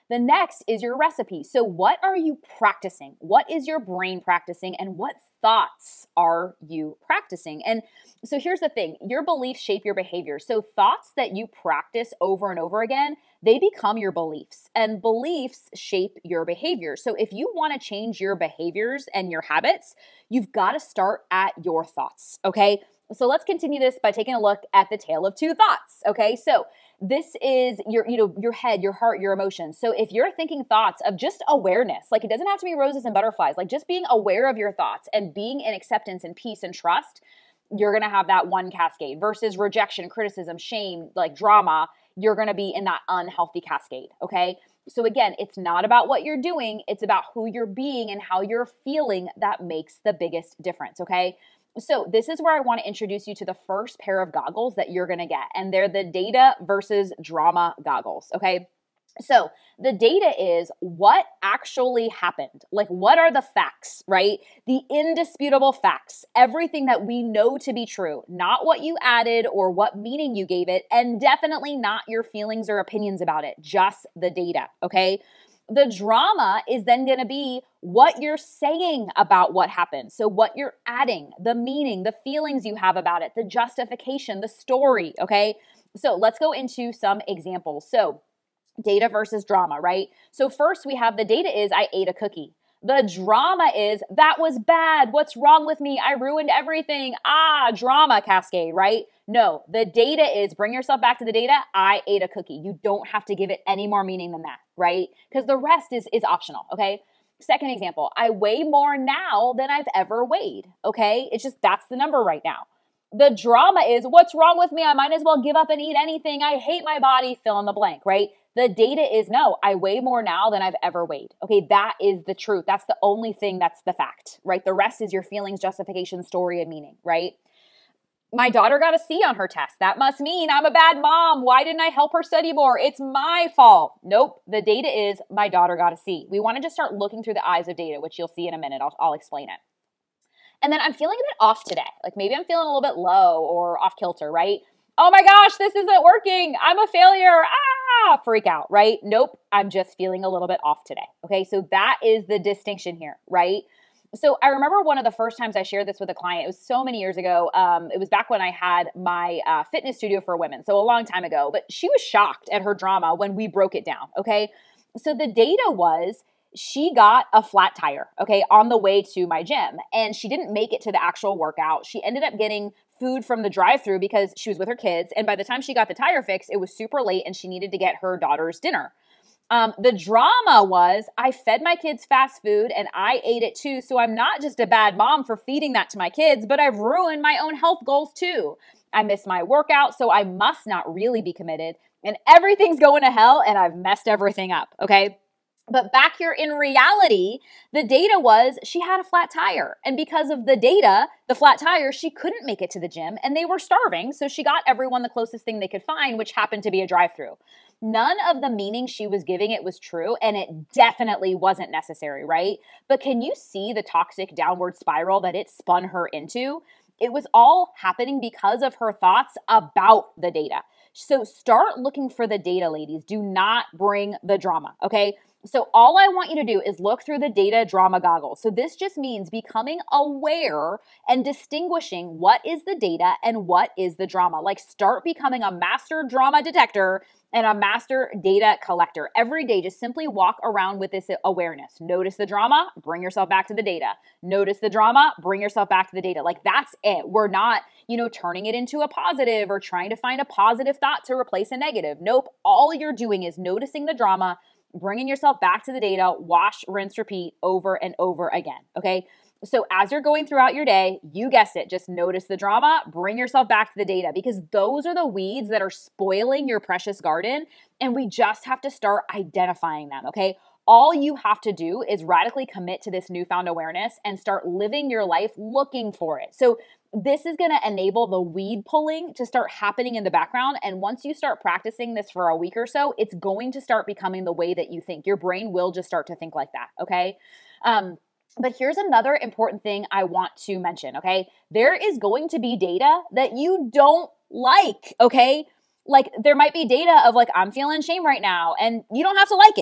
The next is your recipe. So what are you practicing? What is your brain practicing, and what thoughts are you practicing? And so here's the thing, your beliefs shape your behavior. So thoughts that you practice over and over again, they become your beliefs, and beliefs shape your behavior. So if you want to change your behaviors and your habits, you've got to start at your thoughts, okay? So let's continue this by taking a look at the tale of two thoughts, okay? So this is your head, your heart, your emotions. So if you're thinking thoughts of just awareness, like it doesn't have to be roses and butterflies, like just being aware of your thoughts and being in acceptance and peace and trust, you're going to have that one cascade versus rejection, criticism, shame, like drama. You're going to be in that unhealthy cascade. Okay. So again, it's not about what you're doing. It's about who you're being and how you're feeling that makes the biggest difference. Okay. So this is where I want to introduce you to the first pair of goggles that you're going to get. And they're the data versus drama goggles. Okay. So the data is what actually happened. Like, what are the facts, right? The indisputable facts, everything that we know to be true, not what you added or what meaning you gave it, and definitely not your feelings or opinions about it, just the data, okay? The drama is then going to be what you're saying about what happened. So what you're adding, the meaning, the feelings you have about it, the justification, the story, okay? So let's go into some examples. So data versus drama, right? So first we have the data is I ate a cookie. The drama is that was bad. What's wrong with me? I ruined everything. Drama cascade, right? No, the data is bring yourself back to the data. I ate a cookie. You don't have to give it any more meaning than that, right? Because the rest is optional, okay? Second example, I weigh more now than I've ever weighed, okay? It's just that's the number right now. The drama is what's wrong with me? I might as well give up and eat anything. I hate my body, fill in the blank, right? The data is no, I weigh more now than I've ever weighed. Okay, that is the truth. That's the only thing that's the fact, right? The rest is your feelings, justification, story, and meaning, right? My daughter got a C on her test. That must mean I'm a bad mom. Why didn't I help her study more? It's my fault. Nope. The data is my daughter got a C. We want to just start looking through the eyes of data, which you'll see in a minute. I'll explain it. And then I'm feeling a bit off today. Like maybe I'm feeling a little bit low or off kilter, right? Oh my gosh, this isn't working. I'm a failure. Freak out, right? Nope. I'm just feeling a little bit off today. Okay. So that is the distinction here, right? So I remember one of the first times I shared this with a client, it was so many years ago. It was back when I had my fitness studio for women. So a long time ago, but she was shocked at her drama when we broke it down. Okay. So the data was, she got a flat tire, okay, on the way to my gym, and she didn't make it to the actual workout. She ended up getting food from the drive-thru because she was with her kids, and by the time she got the tire fixed, it was super late and she needed to get her daughter's dinner. The drama was I fed my kids fast food and I ate it too, so I'm not just a bad mom for feeding that to my kids, but I've ruined my own health goals too. I missed my workout, so I must not really be committed, and everything's going to hell and I've messed everything up, okay? But back here in reality, the data was she had a flat tire. And because of the data, the flat tire, she couldn't make it to the gym and they were starving. So she got everyone the closest thing they could find, which happened to be a drive-thru. None of the meaning she was giving it was true, and it definitely wasn't necessary, right? But can you see the toxic downward spiral that it spun her into? It was all happening because of her thoughts about the data. So start looking for the data, ladies. Do not bring the drama, okay? So all I want you to do is look through the data drama goggles. So this just means becoming aware and distinguishing what is the data and what is the drama. Like start becoming a master drama detector and a master data collector. Every day, just simply walk around with this awareness. Notice the drama, bring yourself back to the data. Notice the drama, bring yourself back to the data. Like that's it. We're not, turning it into a positive or trying to find a positive thought to replace a negative. Nope. All you're doing is noticing the drama, bringing yourself back to the data, wash, rinse, repeat over and over again, okay? So as you're going throughout your day, you guessed it, just notice the drama, bring yourself back to the data because those are the weeds that are spoiling your precious garden, and we just have to start identifying them, okay? All you have to do is radically commit to this newfound awareness and start living your life looking for it. So this is going to enable the weed pulling to start happening in the background. And once you start practicing this for a week or so, it's going to start becoming the way that you think. Your brain will just start to think like that, okay? But here's another important thing I want to mention, okay? There is going to be data that you don't like, okay? Like there might be data of like, I'm feeling shame right now, and you don't have to like it.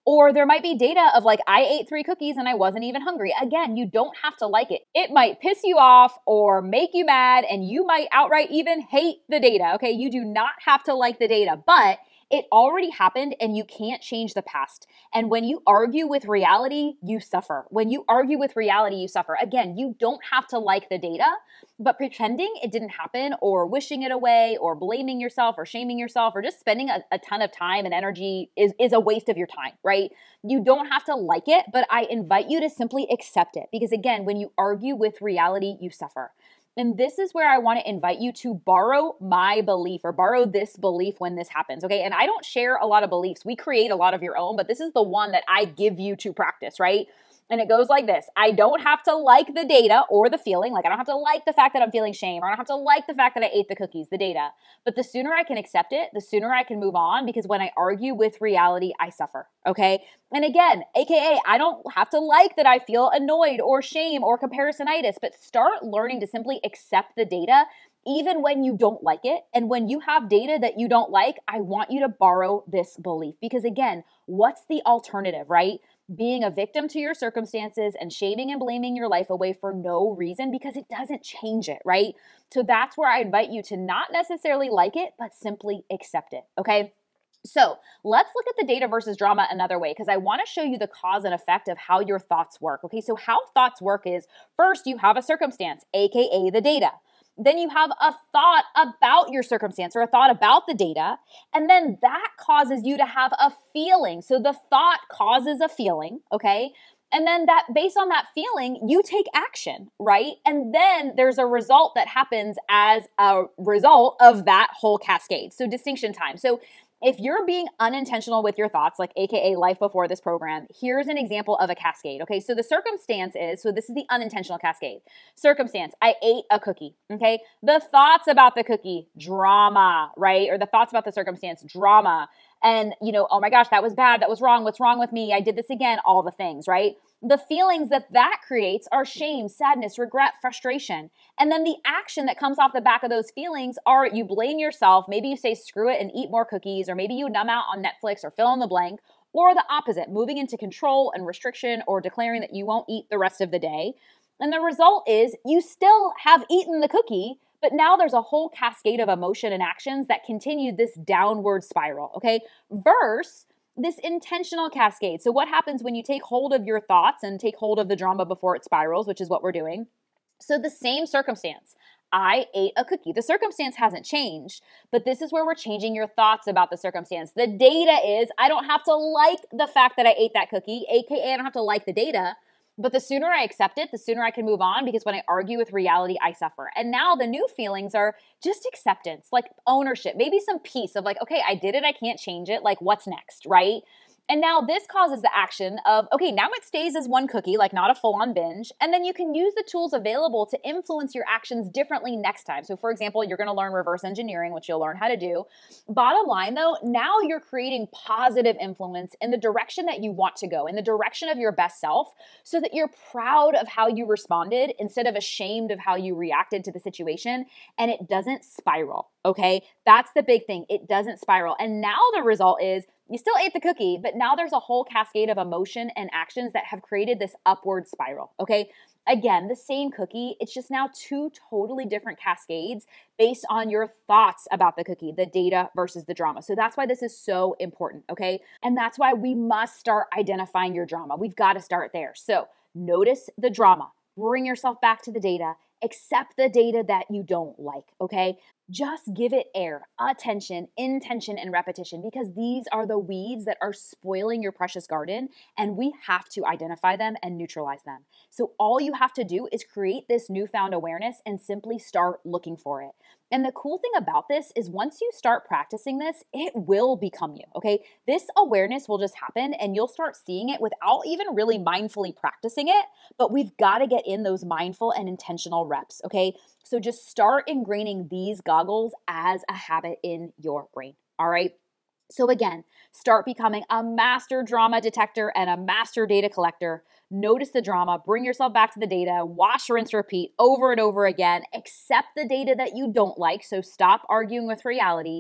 Or there might be data of like, I ate 3 cookies and I wasn't even hungry. Again, you don't have to like it. It might piss you off or make you mad, and you might outright even hate the data. Okay. You do not have to like the data, but it already happened and you can't change the past. And when you argue with reality, you suffer. When you argue with reality, you suffer. Again, you don't have to like the data, but pretending it didn't happen or wishing it away or blaming yourself or shaming yourself or just spending a ton of time and energy is a waste of your time, right? You don't have to like it, but I invite you to simply accept it, because again, when you argue with reality, you suffer. And this is where I want to invite you to borrow my belief, or borrow this belief when this happens, okay? And I don't share a lot of beliefs. We create a lot of your own, but this is the one that I give you to practice, right? And it goes like this. I don't have to like the data or the feeling. Like, I don't have to like the fact that I'm feeling shame, or I don't have to like the fact that I ate the cookies, the data. But the sooner I can accept it, the sooner I can move on, because when I argue with reality, I suffer, okay? And again, AKA, I don't have to like that I feel annoyed or shame or comparisonitis, but start learning to simply accept the data even when you don't like it. And when you have data that you don't like, I want you to borrow this belief, because again, what's the alternative, right? Being a victim to your circumstances and shaming and blaming your life away for no reason, because it doesn't change it, right? So that's where I invite you to not necessarily like it, but simply accept it, okay? So let's look at the data versus drama another way, because I want to show you the cause and effect of how your thoughts work. Okay, so how thoughts work is, first you have a circumstance, AKA the data. Then you have a thought about your circumstance, or a thought about the data, and then that causes you to have a feeling. So the thought causes a feeling, okay? And then that, based on that feeling, you take action, right? And then there's a result that happens as a result of that whole cascade. So distinction time. So if you're being unintentional with your thoughts, like AKA life before this program, here's an example of a cascade. Okay, so the circumstance is, so this is the unintentional cascade. Circumstance, I ate a cookie. Okay, the thoughts about the cookie, drama, right? Or the thoughts about the circumstance, drama. And, oh my gosh, that was bad. That was wrong. What's wrong with me? I did this again. All the things, right? The feelings that creates are shame, sadness, regret, frustration. And then the action that comes off the back of those feelings are, you blame yourself. Maybe you say, screw it and eat more cookies, or maybe you numb out on Netflix, or fill in the blank, or the opposite, moving into control and restriction, or declaring that you won't eat the rest of the day. And the result is you still have eaten the cookie, but now there's a whole cascade of emotion and actions that continue this downward spiral, okay? Versus this intentional cascade. So what happens when you take hold of your thoughts and take hold of the drama before it spirals, which is what we're doing? So the same circumstance, I ate a cookie. The circumstance hasn't changed, but this is where we're changing your thoughts about the circumstance. The data is, I don't have to like the fact that I ate that cookie, AKA I don't have to like the data. But the sooner I accept it, the sooner I can move on, because when I argue with reality, I suffer. And now the new feelings are just acceptance, like ownership, maybe some peace of like, okay, I did it, I can't change it, like what's next, right? And now this causes the action of, okay, now it stays as one cookie, like not a full-on binge. And then you can use the tools available to influence your actions differently next time. So for example, you're going to learn reverse engineering, which you'll learn how to do. Bottom line though, now you're creating positive influence in the direction that you want to go, in the direction of your best self, so that you're proud of how you responded instead of ashamed of how you reacted to the situation. And it doesn't spiral, okay? That's the big thing. It doesn't spiral. And now the result is, you still ate the cookie, but now there's a whole cascade of emotion and actions that have created this upward spiral, okay? Again, the same cookie, it's just now 2 totally different cascades based on your thoughts about the cookie, the data versus the drama. So that's why this is so important, okay? And that's why we must start identifying your drama. We've got to start there. So notice the drama, bring yourself back to the data, accept the data that you don't like, okay? Just give it air, attention, intention, and repetition, because these are the weeds that are spoiling your precious garden, and we have to identify them and neutralize them. So all you have to do is create this newfound awareness and simply start looking for it. And the cool thing about this is once you start practicing this, it will become you, okay? This awareness will just happen and you'll start seeing it without even really mindfully practicing it, but we've got to get in those mindful and intentional reps, okay? So just start ingraining these goggles as a habit in your brain, all right? So again, start becoming a master drama detector and a master data collector. Notice the drama, bring yourself back to the data, wash, rinse, repeat over and over again. Accept the data that you don't like, so stop arguing with reality.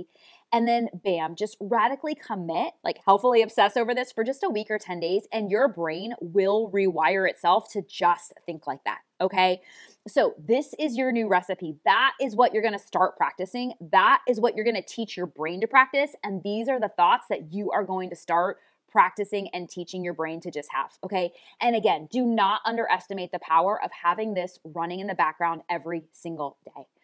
And then bam, just radically commit, like healthfully obsess over this for just a week or 10 days, and your brain will rewire itself to just think like that. Okay. So this is your new recipe. That is what you're going to start practicing. That is what you're going to teach your brain to practice. And these are the thoughts that you are going to start practicing and teaching your brain to just have. Okay. And again, do not underestimate the power of having this running in the background every single day.